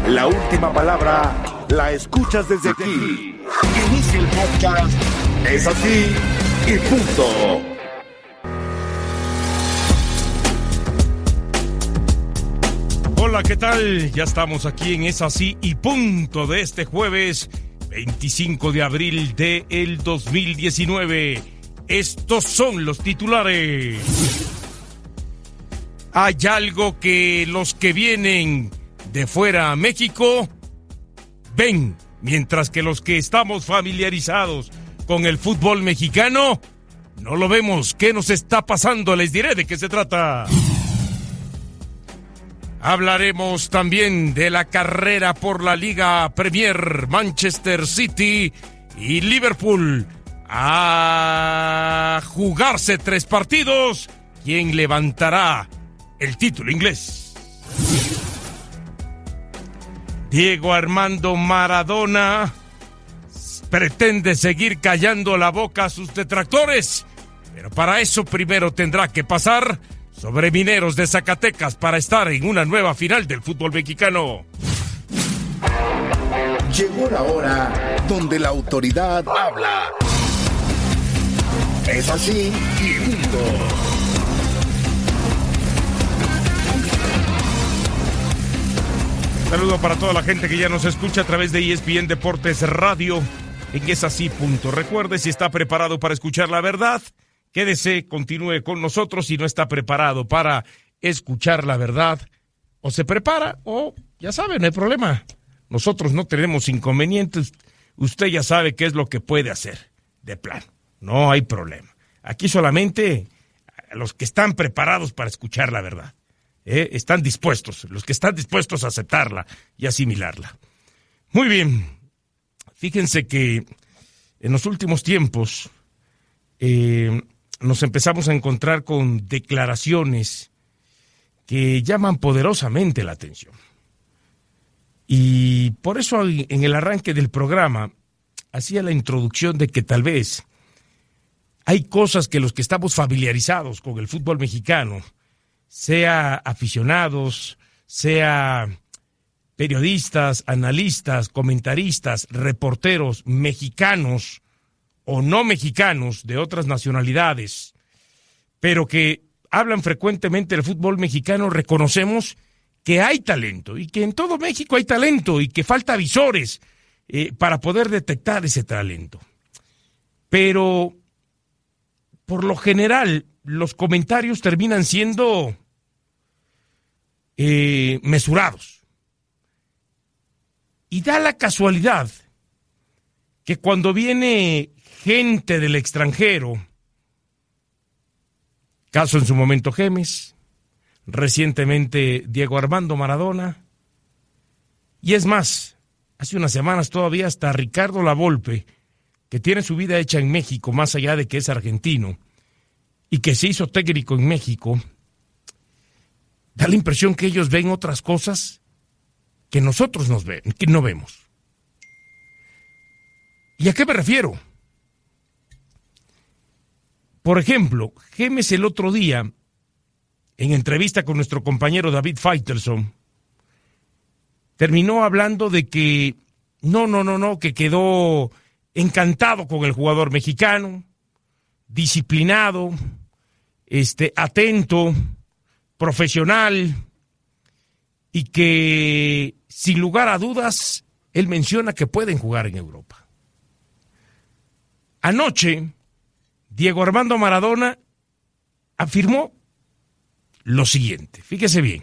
La última palabra la escuchas desde aquí. Inicia el podcast. Es así y punto. Hola, ¿qué tal? Ya estamos aquí en Es así y punto de este jueves 25 de abril del 2019. Estos son los titulares. Hay algo que los que vienen de fuera a México ven, mientras que los que estamos familiarizados con el fútbol mexicano no lo vemos. ¿Qué nos está pasando? Les diré de qué se trata. Hablaremos también de la carrera por la Liga Premier. Manchester City y Liverpool a jugarse 3 partidos. ¿Quién levantará el título inglés? Diego Armando Maradona pretende seguir callando la boca a sus detractores, pero para eso primero tendrá que pasar sobre Mineros de Zacatecas para estar en una nueva final del fútbol mexicano. Llegó la hora donde la autoridad habla. Es así y punto. Saludo para toda la gente que ya nos escucha a través de ESPN Deportes Radio en Es así punto. Recuerde, si está preparado para escuchar la verdad, quédese, continúe con nosotros. Si no está preparado para escuchar la verdad, o se prepara o, ya sabe, no hay problema. Nosotros no tenemos inconvenientes. Usted ya sabe qué es lo que puede hacer, de plano. No hay problema. Aquí solamente los que están preparados para escuchar la verdad. Están dispuestos, los que están dispuestos a aceptarla y asimilarla. Muy bien. Fíjense que en los últimos tiempos nos empezamos a encontrar con declaraciones que llaman poderosamente la atención. Y por eso en el arranque del programa hacía la introducción de que tal vez hay cosas que los que estamos familiarizados con el fútbol mexicano, sea aficionados, sea periodistas, analistas, comentaristas, reporteros mexicanos o no mexicanos de otras nacionalidades, pero que hablan frecuentemente del fútbol mexicano, reconocemos que hay talento y que en todo México hay talento y que falta visores para poder detectar ese talento. Pero por lo general los comentarios terminan siendo mesurados. Y da la casualidad que cuando viene gente del extranjero, caso en su momento Gemes, recientemente Diego Armando Maradona, y es más, hace unas semanas todavía hasta Ricardo Lavolpe, que tiene su vida hecha en México, más allá de que es argentino, y que se hizo técnico en México, da la impresión que ellos ven otras cosas que nosotros que no vemos. ¿Y a qué me refiero? Por ejemplo, Gemes el otro día, en entrevista con nuestro compañero David Faitelson, terminó hablando de que que quedó encantado con el jugador mexicano, disciplinado, atento, profesional, y que sin lugar a dudas él menciona que pueden jugar en Europa. Anoche Diego Armando Maradona afirmó lo siguiente, fíjese bien.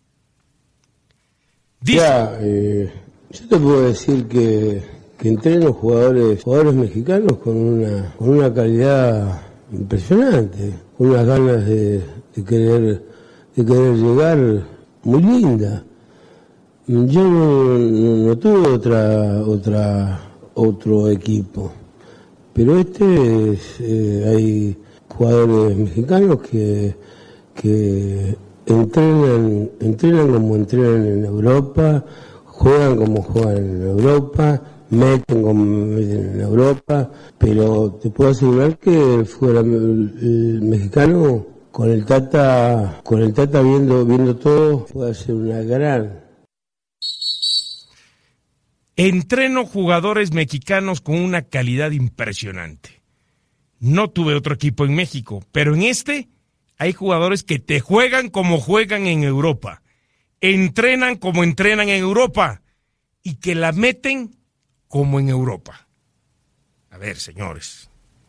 Dice, yo te puedo decir que entreno jugadores mexicanos con una calidad impresionante, con unas ganas de querer llegar muy linda. Yo no tuve otro equipo, pero hay jugadores mexicanos que entrenan como entrenan en Europa, juegan como juegan en Europa, meten como meten en Europa, pero te puedo asegurar que el fútbol mexicano con el Tata viendo todo puede ser una gran. Entreno jugadores mexicanos con una calidad impresionante. No tuve otro equipo en México, pero en este hay jugadores que te juegan como juegan en Europa, entrenan como entrenan en Europa y que la meten como en Europa. A ver, señores.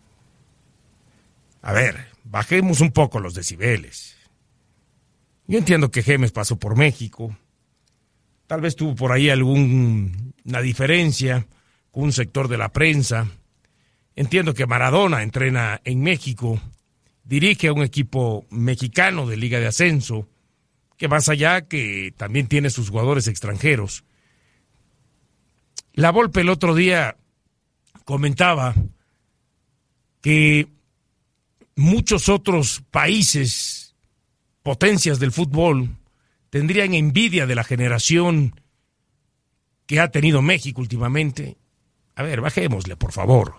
A ver, bajemos un poco los decibeles. Yo entiendo que Gémez pasó por México. Tal vez tuvo por ahí alguna diferencia con un sector de la prensa. Entiendo que Maradona entrena en México, dirige a un equipo mexicano de Liga de Ascenso, que más allá que también tiene sus jugadores extranjeros. La Volpe el otro día comentaba que muchos otros países, potencias del fútbol, tendrían envidia de la generación que ha tenido México últimamente. A ver, bajémosle, por favor.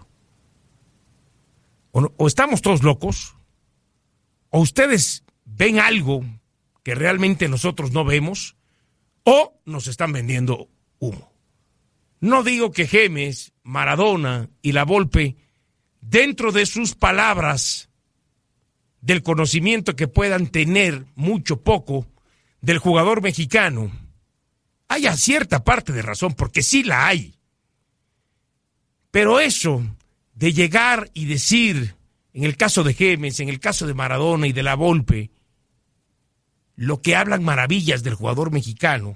O estamos todos locos, o ustedes ven algo que realmente nosotros no vemos, o nos están vendiendo humo. No digo que Gémez, Maradona y la Volpe, dentro de sus palabras, del conocimiento que puedan tener, mucho o poco, del jugador mexicano, haya cierta parte de razón, porque sí la hay. Pero eso de llegar y decir, en el caso de Gémez, en el caso de Maradona y de la Volpe, lo que hablan maravillas del jugador mexicano,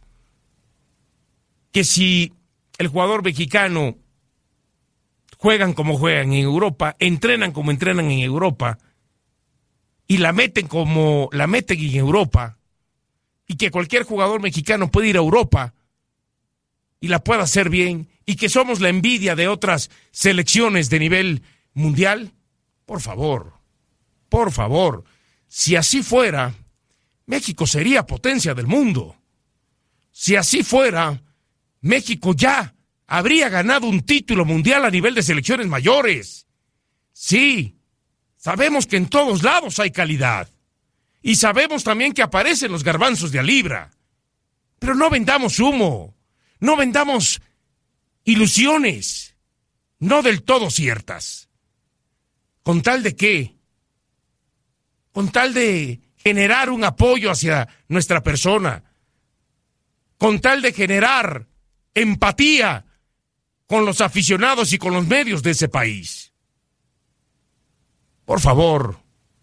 que si el jugador mexicano juegan como juegan en Europa, entrenan como entrenan en Europa, y la meten como la meten en Europa, y que cualquier jugador mexicano puede ir a Europa y la pueda hacer bien, y que somos la envidia de otras selecciones de nivel mundial, por favor, si así fuera, México sería potencia del mundo. Si así fuera, México ya habría ganado un título mundial a nivel de selecciones mayores. Sí, sabemos que en todos lados hay calidad. Y sabemos también que aparecen los garbanzos de a libra. Pero no vendamos humo, no vendamos ilusiones, no del todo ciertas. ¿Con tal de qué? Con tal de generar un apoyo hacia nuestra persona, con tal de generar empatía con los aficionados y con los medios de ese país. Por favor,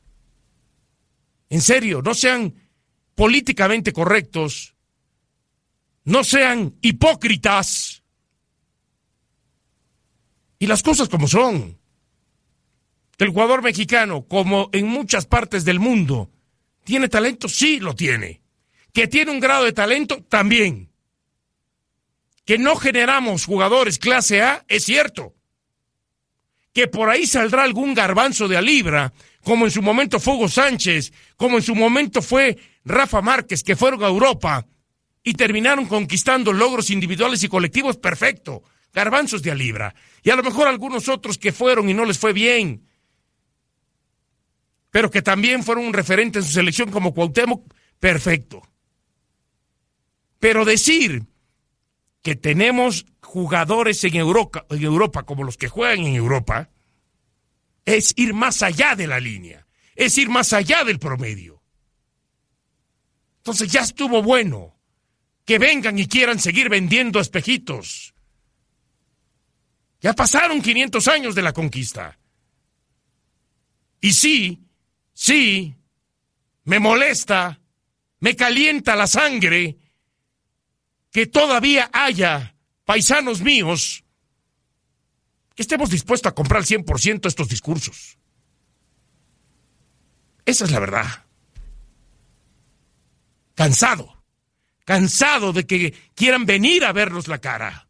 en serio, no sean políticamente correctos, no sean hipócritas, y las cosas como son. El jugador mexicano, como en muchas partes del mundo, ¿tiene talento? Sí, lo tiene. ¿Que tiene un grado de talento? También. ¿Que no generamos jugadores clase A? Es cierto. Que por ahí saldrá algún garbanzo de a libra, como en su momento fue Hugo Sánchez, como en su momento fue Rafa Márquez, que fueron a Europa y terminaron conquistando logros individuales y colectivos, perfecto. Garbanzos de a libra. Y a lo mejor algunos otros que fueron y no les fue bien, pero que también fueron un referente en su selección como Cuauhtémoc, perfecto. Pero decir que tenemos jugadores en Europa como los que juegan en Europa, es ir más allá de la línea, es ir más allá del promedio. Entonces ya estuvo bueno que vengan y quieran seguir vendiendo espejitos. Ya pasaron 500 años de la conquista. Y sí, me molesta, me calienta la sangre que todavía haya paisanos míos que estemos dispuestos a comprar al 100% estos discursos. Esa es la verdad. Cansado de que quieran venir a vernos la cara.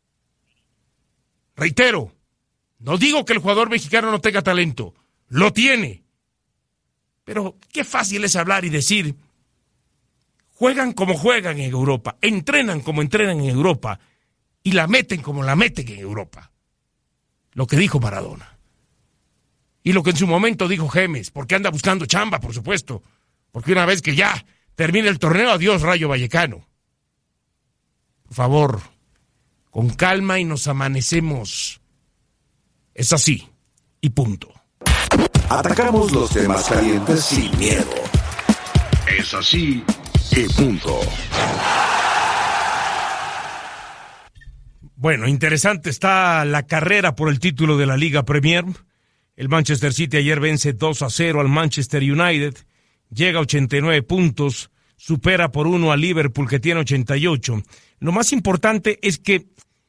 Reitero, no digo que el jugador mexicano no tenga talento, lo tiene. Pero qué fácil es hablar y decir, juegan como juegan en Europa, entrenan como entrenan en Europa y la meten como la meten en Europa. Lo que dijo Maradona. Y lo que en su momento dijo Gémez, porque anda buscando chamba, por supuesto. Porque una vez que ya termine el torneo, adiós Rayo Vallecano. Por favor, con calma y nos amanecemos. Es así, y punto. Atacamos los temas calientes sin miedo. Es así, y punto. Bueno, interesante está la carrera por el título de la Liga Premier. El Manchester City ayer vence 2-0 al Manchester United, llega a 89 puntos, supera por 1 a Liverpool que tiene 88. Lo más importante es que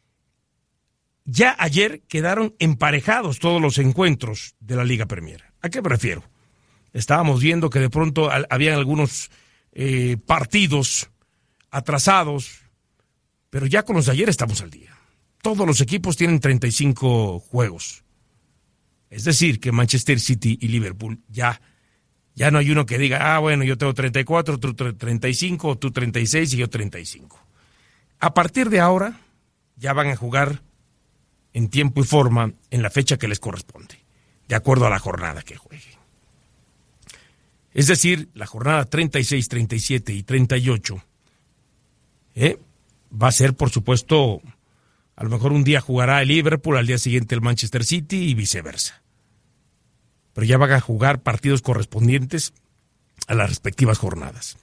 ya ayer quedaron emparejados todos los encuentros de la Liga Premier. ¿A qué me refiero? Estábamos viendo que de pronto habían algunos partidos atrasados, pero ya con los de ayer estamos al día. Todos los equipos tienen 35 juegos. Es decir, que Manchester City y Liverpool ya no hay uno que diga, bueno, yo tengo 34, tú 35, tú 36 y yo 35. A partir de ahora ya van a jugar en tiempo y forma en la fecha que les corresponde, de acuerdo a la jornada que jueguen. Es decir, la jornada 36, 37 y 38 va a ser, por supuesto, a lo mejor un día jugará el Liverpool, al día siguiente el Manchester City y viceversa. Pero ya van a jugar partidos correspondientes a las respectivas jornadas.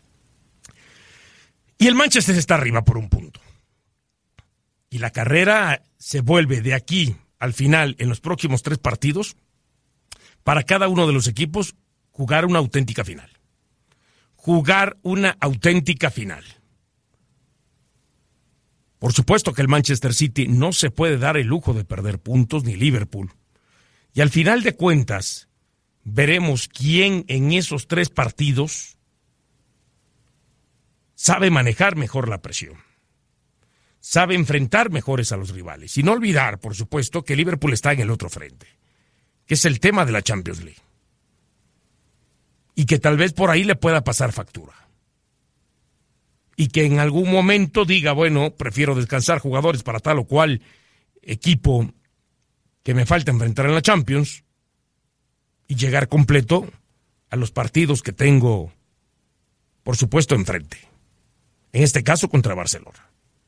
Y el Manchester está arriba por un punto. Y la carrera se vuelve de aquí al final, en los próximos 3 partidos, para cada uno de los equipos jugar una auténtica final. Jugar una auténtica final. Por supuesto que el Manchester City no se puede dar el lujo de perder puntos, ni Liverpool. Y al final de cuentas, veremos quién en esos 3 partidos sabe manejar mejor la presión. Sabe enfrentar mejores a los rivales. Y no olvidar, por supuesto, que Liverpool está en el otro frente, que es el tema de la Champions League. Y que tal vez por ahí le pueda pasar factura. Y que en algún momento diga, bueno, prefiero descansar jugadores para tal o cual equipo que me falta enfrentar en la Champions y llegar completo a los partidos que tengo, por supuesto, enfrente. En este caso, contra Barcelona.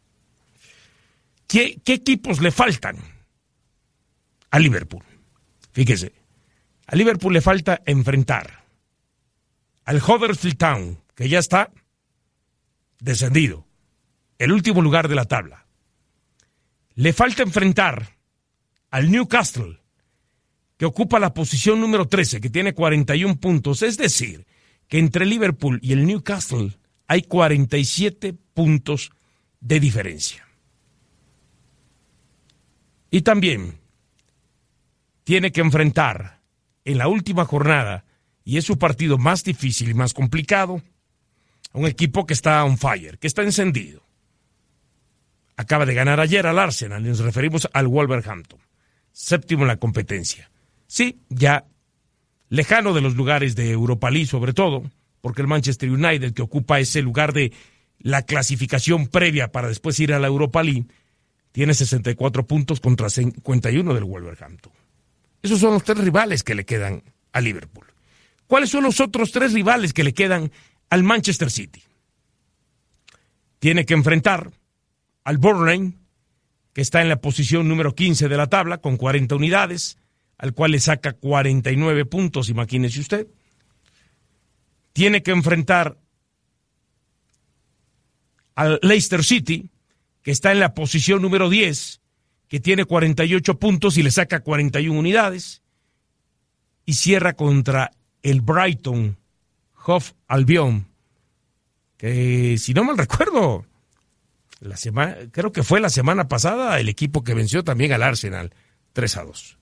¿Qué equipos le faltan a Liverpool? Fíjese, a Liverpool le falta enfrentar al Huddersfield Town, que ya está descendido, el último lugar de la tabla. Le falta enfrentar al Newcastle, que ocupa la posición número 13, que tiene 41 puntos. Es decir, que entre Liverpool y el Newcastle hay 47 puntos de diferencia. Y también tiene que enfrentar en la última jornada, y es su partido más difícil y más complicado, a un equipo que está on fire, que está encendido. Acaba de ganar ayer al Arsenal, y nos referimos al Wolverhampton, séptimo en la competencia. Sí, ya lejano de los lugares de Europa League, sobre todo, porque el Manchester United, que ocupa ese lugar de la clasificación previa para después ir a la Europa League, tiene 64 puntos contra 51 del Wolverhampton. Esos son los 3 rivales que le quedan a Liverpool. ¿Cuáles son los otros 3 rivales que le quedan al Manchester City? Tiene que enfrentar al Burnley, que está en la posición número 15 de la tabla, con 40 unidades, al cual le saca 49 puntos, imagínese usted. Tiene que enfrentar al Leicester City, que está en la posición número 10, que tiene 48 puntos y le saca 41 unidades, y cierra contra el Brighton Hove Albion, que si no mal recuerdo, creo que fue la semana pasada el equipo que venció también al Arsenal 3-2.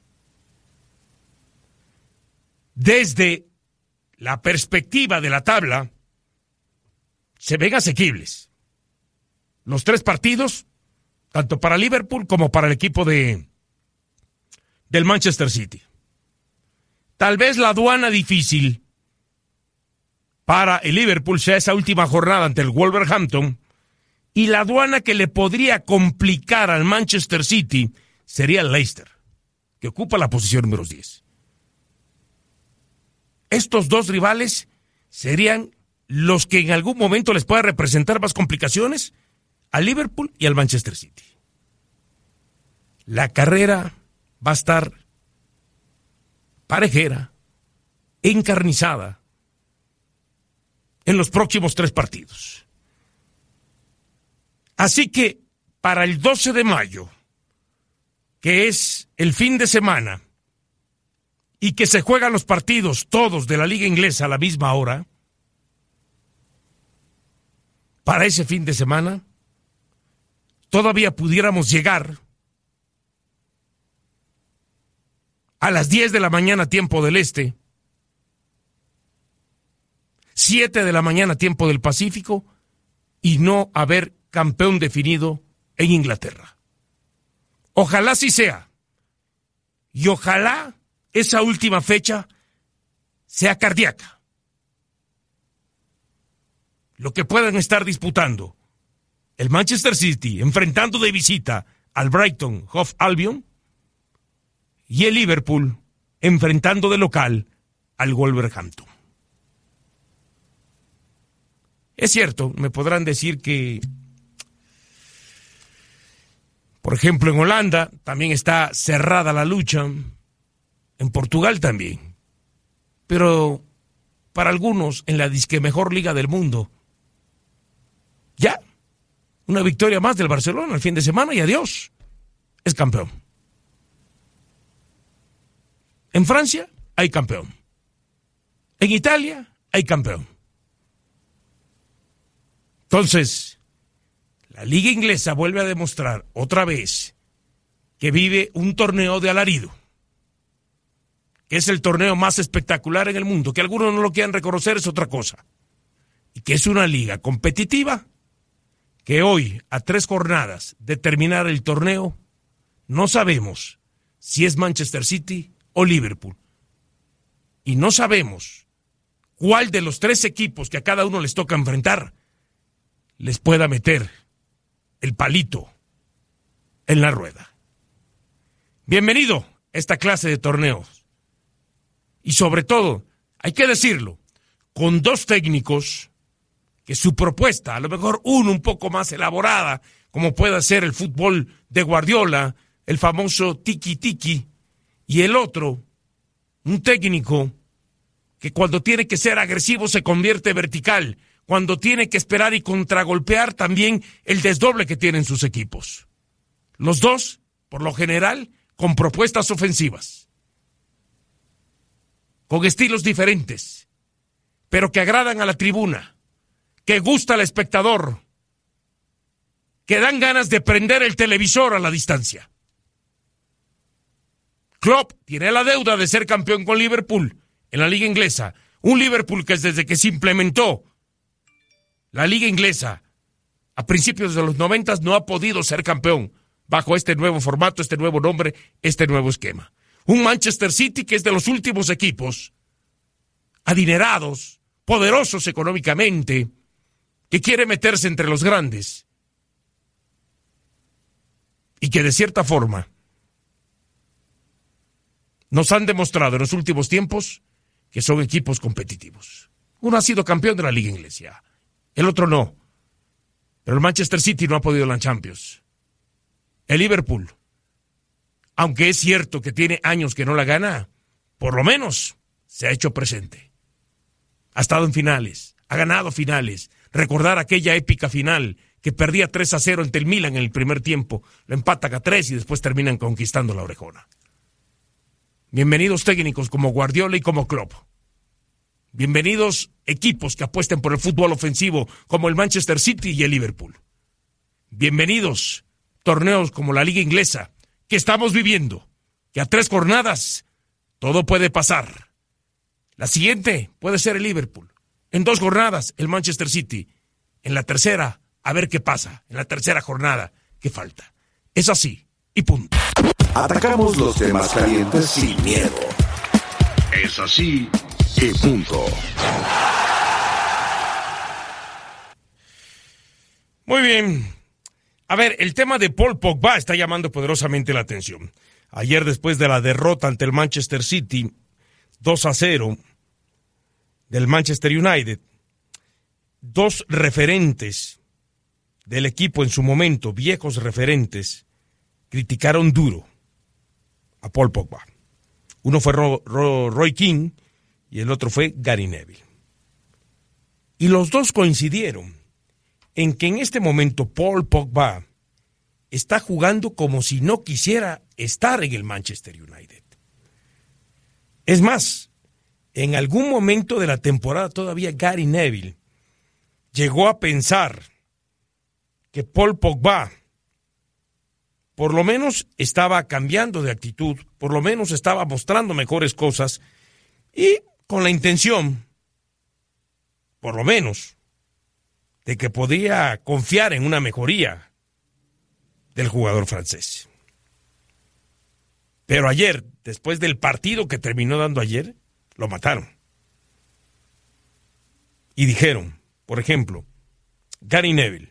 Desde la perspectiva de la tabla, se ven asequibles los 3 partidos, tanto para Liverpool como para el equipo del Manchester City. Tal vez la aduana difícil para el Liverpool sea esa última jornada ante el Wolverhampton, y la aduana que le podría complicar al Manchester City sería el Leicester, que ocupa la posición número 10. Estos 2 rivales serían los que en algún momento les pueda representar más complicaciones al Liverpool y al Manchester City. la carrera va a estar parejera, encarnizada en los próximos 3 partidos. Así que para el 12 de mayo, que es el fin de semana, y que se juegan los partidos todos de la Liga Inglesa a la misma hora, para ese fin de semana, todavía pudiéramos llegar a las 10 de la mañana tiempo del Este, 7 de la mañana tiempo del Pacífico, y no haber campeón definido en Inglaterra. Ojalá sí sea. Y ojalá esa última fecha sea cardíaca. Lo que puedan estar disputando el Manchester City enfrentando de visita al Brighton Hove Albion y el Liverpool enfrentando de local al Wolverhampton. Es cierto, me podrán decir que, por ejemplo, en Holanda también está cerrada la lucha, en Portugal también, pero para algunos en la disque mejor liga del mundo, ya, una victoria más del Barcelona el fin de semana y adiós, es campeón. En Francia hay campeón. En Italia hay campeón. Entonces, la liga inglesa vuelve a demostrar otra vez que vive un torneo de alarido, que es el torneo más espectacular en el mundo, que algunos no lo quieran reconocer es otra cosa, y que es una liga competitiva que hoy, a 3 jornadas de terminar el torneo, no sabemos si es Manchester City o Liverpool, y no sabemos cuál de los 3 equipos que a cada uno les toca enfrentar les pueda meter el palito en la rueda. Bienvenido a esta clase de torneos. Y sobre todo, hay que decirlo, con 2 técnicos que su propuesta, a lo mejor uno un poco más elaborada, como pueda ser el fútbol de Guardiola, el famoso tiki-tiki, y el otro, un técnico que cuando tiene que ser agresivo se convierte vertical, cuando tiene que esperar y contragolpear también el desdoble que tienen sus equipos. Los 2, por lo general, con propuestas ofensivas, con estilos diferentes, pero que agradan a la tribuna, que gusta al espectador, que dan ganas de prender el televisor a la distancia. Klopp tiene la deuda de ser campeón con Liverpool en la liga inglesa, un Liverpool que desde que se implementó la liga inglesa a principios de los 90 no ha podido ser campeón bajo este nuevo formato, este nuevo nombre, este nuevo esquema. Un Manchester City que es de los últimos equipos adinerados, poderosos económicamente, que quiere meterse entre los grandes y que de cierta forma nos han demostrado en los últimos tiempos que son equipos competitivos. Uno ha sido campeón de la liga inglesa, el otro no. Pero el Manchester City no ha podido en la Champions. El Liverpool, aunque es cierto que tiene años que no la gana, por lo menos se ha hecho presente. Ha estado en finales, ha ganado finales. Recordar aquella épica final que perdía 3-0 ante el Milan en el primer tiempo, lo empatan a 3 y después terminan conquistando la orejona. Bienvenidos técnicos como Guardiola y como Klopp. Bienvenidos equipos que apuesten por el fútbol ofensivo como el Manchester City y el Liverpool. Bienvenidos torneos como la Liga Inglesa que estamos viviendo, que a 3 jornadas todo puede pasar. La siguiente puede ser el Liverpool. En 2 jornadas el Manchester City. En la tercera, a ver qué pasa. En la tercera jornada, ¿qué falta? Es así y punto. Atacamos los temas calientes sin miedo. Es así y punto. Muy bien. A ver, el tema de Paul Pogba está llamando poderosamente la atención. Ayer, después de la derrota ante el Manchester City, 2-0 del Manchester United, 2 referentes del equipo en su momento, viejos referentes, criticaron duro a Paul Pogba. Uno fue Roy Keane y el otro fue Gary Neville. Y los dos coincidieron en que en este momento Paul Pogba está jugando como si no quisiera estar en el Manchester United. Es más, en algún momento de la temporada todavía Gary Neville llegó a pensar que Paul Pogba por lo menos estaba cambiando de actitud, por lo menos estaba mostrando mejores cosas y con la intención, por lo menos, de que podía confiar en una mejoría del jugador francés. Pero ayer, después del partido que terminó dando ayer, lo mataron. Y dijeron, por ejemplo, Gary Neville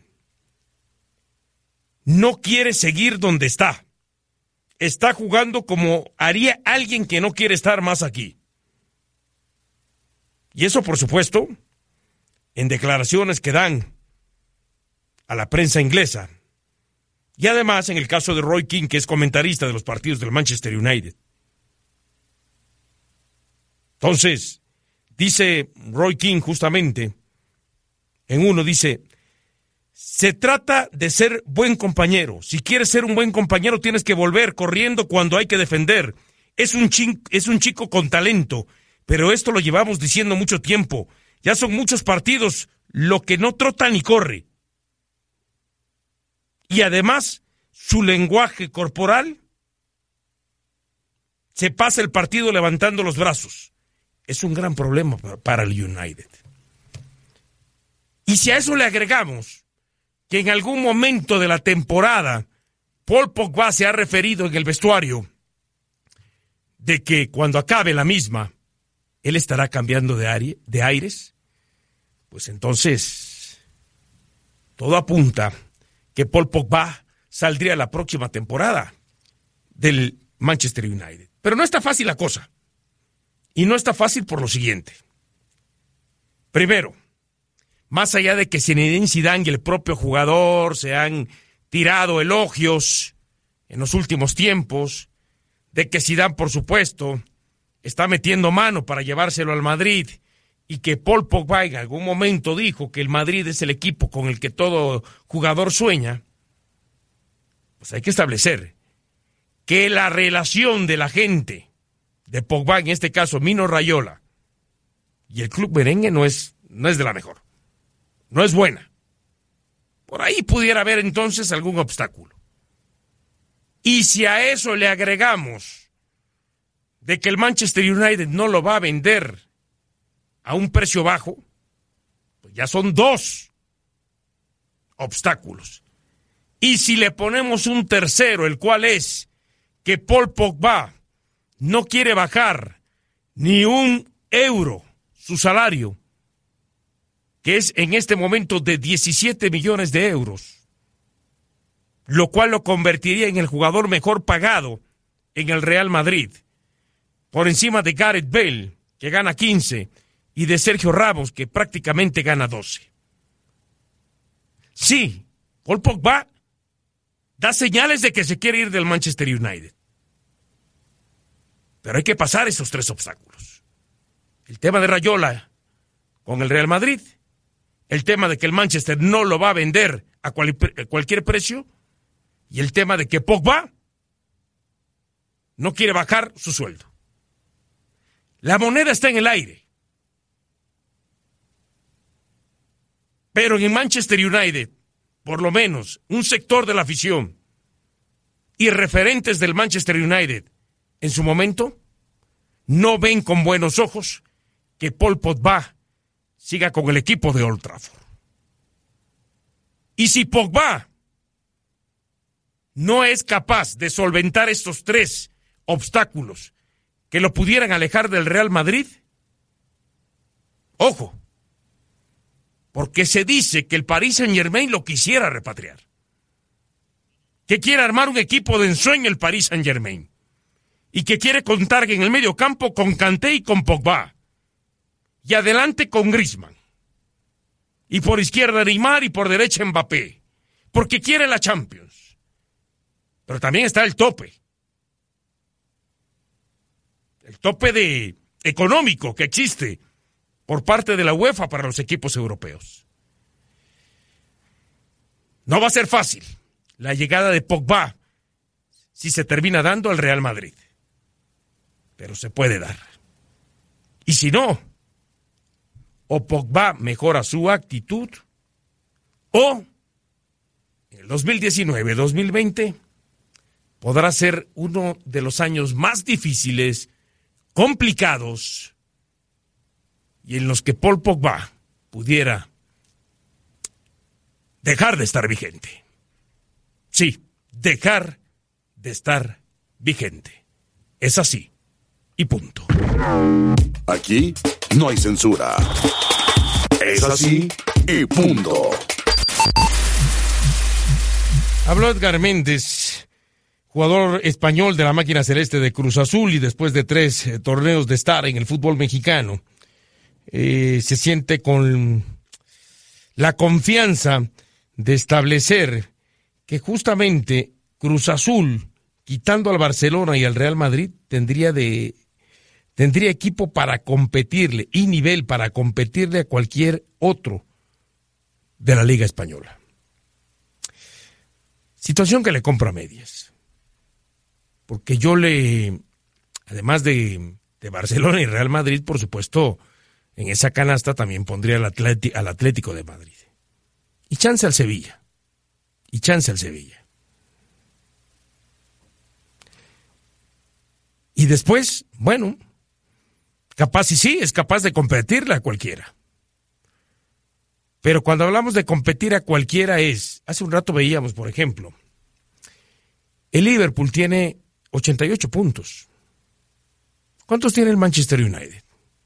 no quiere seguir donde está. Está jugando como haría alguien que no quiere estar más aquí. Y eso, por supuesto, en declaraciones que dan a la prensa inglesa. Y además, en el caso de Roy Keane, que es comentarista de los partidos del Manchester United. Entonces, dice Roy Keane justamente, en uno dice, se trata de ser buen compañero. Si quieres ser un buen compañero, tienes que volver corriendo cuando hay que defender. Es un chico con talento, pero esto lo llevamos diciendo mucho tiempo. Ya son muchos partidos lo que no trota ni corre. Y además, su lenguaje corporal se pasa el partido levantando los brazos. Es un gran problema para el United. Y si a eso le agregamos que en algún momento de la temporada Paul Pogba se ha referido en el vestuario de que cuando acabe la misma, él estará cambiando de aires, pues entonces todo apunta que Paul Pogba saldría la próxima temporada del Manchester United. Pero no está fácil la cosa. Y no está fácil por lo siguiente. Primero, más allá de que Zinedine Zidane y el propio jugador se han tirado elogios en los últimos tiempos, de que Zidane, por supuesto, está metiendo mano para llevárselo al Madrid, y que Paul Pogba en algún momento dijo que el Madrid es el equipo con el que todo jugador sueña, pues hay que establecer que la relación de la gente de Pogba, en este caso Mino Raiola, y el club merengue no es de la mejor. No es buena. Por ahí pudiera haber entonces algún obstáculo. Y si a eso le agregamos de que el Manchester United no lo va a vender a un precio bajo, pues ya son dos obstáculos. Y si le ponemos un tercero, el cual es que Paul Pogba no quiere bajar ni un euro su salario, que es en este momento de 17 millones de euros, lo cual lo convertiría en el jugador mejor pagado en el Real Madrid, por encima de Gareth Bale, que gana 15, y de Sergio Ramos, que prácticamente gana 12. Sí, Paul Pogba da señales de que se quiere ir del Manchester United. Pero hay que pasar esos tres obstáculos. El tema de Raiola con el Real Madrid, el tema de que el Manchester no lo va a vender a cualquier precio, y el tema de que Pogba no quiere bajar su sueldo. La moneda está en el aire. Pero en el Manchester United, por lo menos un sector de la afición y referentes del Manchester United en su momento no ven con buenos ojos que Paul Pogba siga con el equipo de Old Trafford. Y si Pogba no es capaz de solventar estos tres obstáculos que lo pudieran alejar del Real Madrid, ojo, porque se dice que el Paris Saint-Germain lo quisiera repatriar, que quiere armar un equipo de ensueño el Paris Saint-Germain, y que quiere contar en el medio campo con Kanté y con Pogba, y adelante con Griezmann, y por izquierda Neymar y por derecha Mbappé, porque quiere la Champions. Pero también está el tope. El tope económico que existe por parte de la UEFA para los equipos europeos. No va a ser fácil la llegada de Pogba si se termina dando al Real Madrid. Pero se puede dar. Y si no, o Pogba mejora su actitud, o en el 2019-2020 podrá ser uno de los años más difíciles, complicados, y en los que Paul Pogba pudiera dejar de estar vigente. Sí, dejar de estar vigente. Es así, y punto. Aquí no hay censura. Es así, y punto. Habló Edgar Méndez, jugador español de la máquina celeste de Cruz Azul, y después de 3 torneos de estar en el fútbol mexicano, se siente con la confianza de establecer que justamente Cruz Azul, quitando al Barcelona y al Real Madrid, tendría equipo para competirle y nivel para competirle a cualquier otro de la Liga Española. Situación que le compro a medias. Porque yo además de Barcelona y Real Madrid, por supuesto, en esa canasta también pondría al Atlético de Madrid. Y chance al Sevilla. Y después, bueno, capaz y sí, es capaz de competirle a cualquiera. Pero cuando hablamos de competir a cualquiera hace un rato veíamos, por ejemplo, el Liverpool tiene 88 puntos. ¿Cuántos tiene el Manchester United?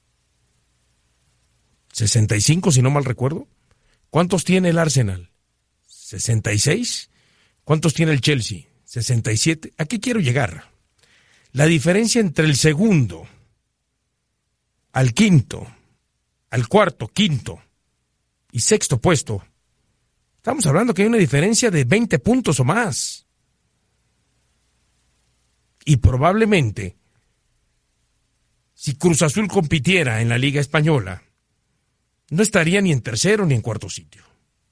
65, si no mal recuerdo. ¿Cuántos tiene el Arsenal? 66. ¿Cuántos tiene el Chelsea? 67. ¿A qué quiero llegar? La diferencia entre el segundo al quinto, al cuarto, quinto y sexto puesto, estamos hablando que hay una diferencia de 20 puntos o más. Y probablemente, si Cruz Azul compitiera en la Liga Española, no estaría ni en tercero ni en cuarto sitio.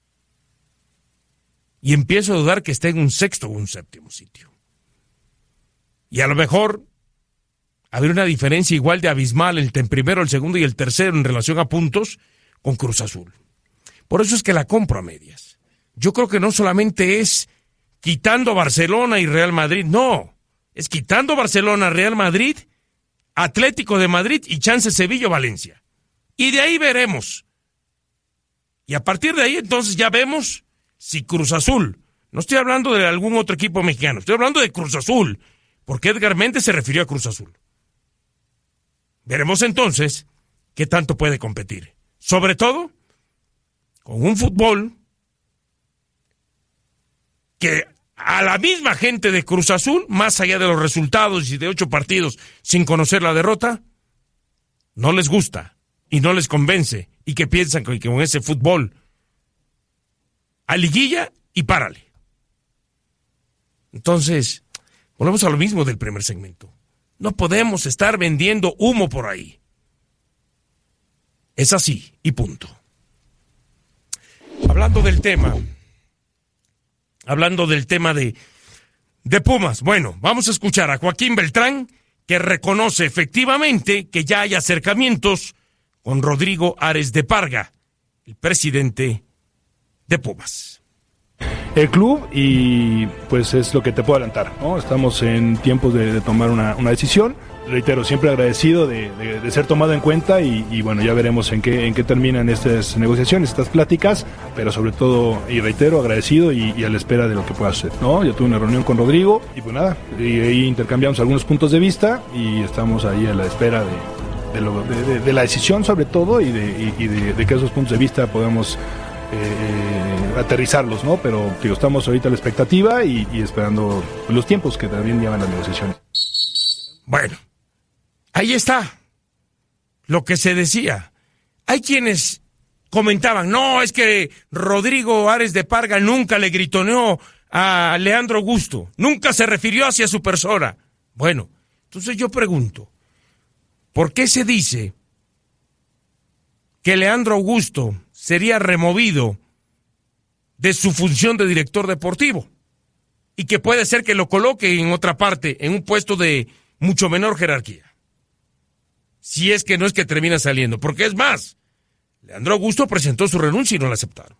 Y empiezo a dudar que esté en un sexto o un séptimo sitio. Y a lo mejor habría una diferencia igual de abismal entre el primero, el segundo y el tercero en relación a puntos con Cruz Azul. Por eso es que la compro a medias. Yo creo que no solamente es quitando Barcelona y Real Madrid, no. Es quitando Barcelona, Real Madrid, Atlético de Madrid y chance Sevilla o Valencia. Y de ahí veremos. Y a partir de ahí entonces ya vemos si Cruz Azul, no estoy hablando de algún otro equipo mexicano, estoy hablando de Cruz Azul, porque Edgar Méndez se refirió a Cruz Azul. Veremos entonces qué tanto puede competir. Sobre todo con un fútbol que a la misma gente de Cruz Azul, más allá de los resultados y de 8 partidos sin conocer la derrota, no les gusta y no les convence, y que piensan que con ese fútbol a liguilla y párale. Entonces, volvemos a lo mismo del primer segmento. No podemos estar vendiendo humo por ahí. Es así, y punto. Hablando del tema de Pumas, bueno, vamos a escuchar a Joaquín Beltrán, que reconoce efectivamente que ya hay acercamientos con Rodrigo Ares de Parga, el presidente de Pumas. El club, y pues es lo que te puedo adelantar, ¿no? Estamos en tiempos de tomar una decisión. Reitero, siempre agradecido de ser tomado en cuenta y bueno, ya veremos en qué terminan estas negociaciones, estas pláticas, pero sobre todo, y reitero, agradecido y a la espera de lo que pueda hacer, ¿no? Yo tuve una reunión con Rodrigo y pues nada, y ahí intercambiamos algunos puntos de vista y estamos ahí a la espera de la decisión sobre todo y de que esos puntos de vista podamos aterrizarlos, ¿no? Pero digo, estamos ahorita a la expectativa y esperando los tiempos que también llevan las negociaciones. Bueno, ahí está lo que se decía. Hay quienes comentaban, no, es que Rodrigo Ares de Parga nunca le gritoneó a Leandro Augusto, nunca se refirió hacia su persona. Bueno, entonces yo pregunto, ¿por qué se dice que Leandro Augusto sería removido de su función de director deportivo y que puede ser que lo coloque en otra parte, en un puesto de mucho menor jerarquía? Si es que no es que termina saliendo, porque es más, Leandro Augusto presentó su renuncia y no la aceptaron.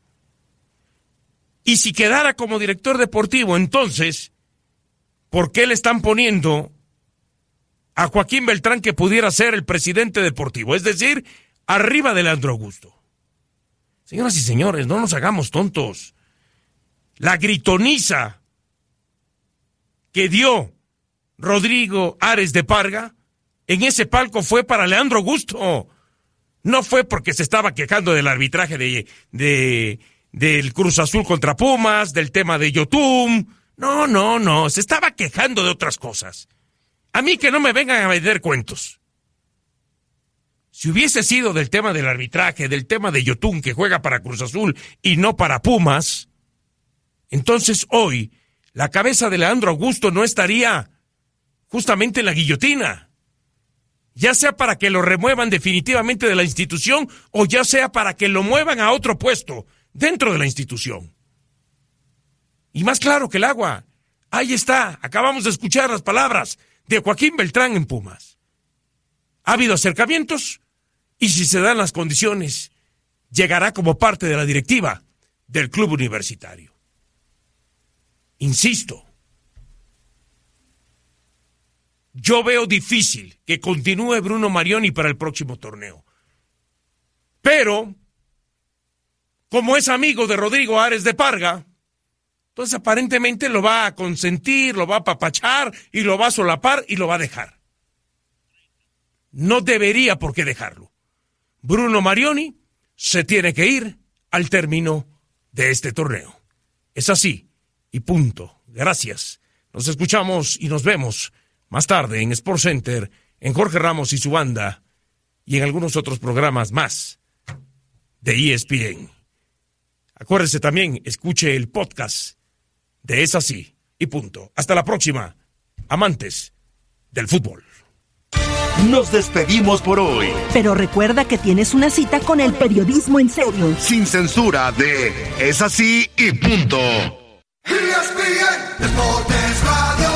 Y si quedara como director deportivo, entonces, ¿por qué le están poniendo a Joaquín Beltrán que pudiera ser el presidente deportivo? Es decir, arriba de Leandro Augusto. Señoras y señores, no nos hagamos tontos. La gritoniza que dio Rodrigo Ares de Parga en ese palco fue para Leandro Augusto. No fue porque se estaba quejando del arbitraje del Cruz Azul contra Pumas, del tema de Yotun. No, se estaba quejando de otras cosas. A mí que no me vengan a vender cuentos. Si hubiese sido del tema del arbitraje, del tema de Yotun que juega para Cruz Azul y no para Pumas, entonces hoy la cabeza de Leandro Augusto no estaría justamente en la guillotina. Ya sea para que lo remuevan definitivamente de la institución o ya sea para que lo muevan a otro puesto dentro de la institución. Y más claro que el agua, ahí está, acabamos de escuchar las palabras de Joaquín Beltrán en Pumas. Ha habido acercamientos y si se dan las condiciones, llegará como parte de la directiva del club universitario. Insisto, yo veo difícil que continúe Bruno Marioni para el próximo torneo. Pero, como es amigo de Rodrigo Ares de Parga, entonces aparentemente lo va a consentir, lo va a apapachar y lo va a solapar y lo va a dejar. No debería por qué dejarlo. Bruno Marioni se tiene que ir al término de este torneo. Es así y punto. Gracias. Nos escuchamos y nos vemos más tarde en SportsCenter, en Jorge Ramos y su banda y en algunos otros programas más de ESPN. Acuérdese también, escuche el podcast de Es Así y punto. Hasta la próxima, amantes del fútbol. Nos despedimos por hoy. Pero recuerda que tienes una cita con el periodismo en serio. Sin censura de Es Así y punto. ESPN Deportes Radio.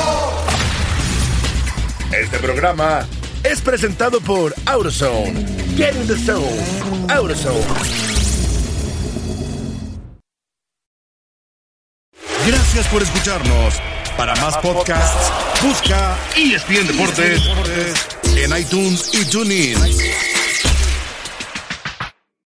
Este programa es presentado por AutoZone. Get in the zone. AutoZone. Gracias por escucharnos. Para más podcasts, busca ESPN Deportes en iTunes y TuneIn.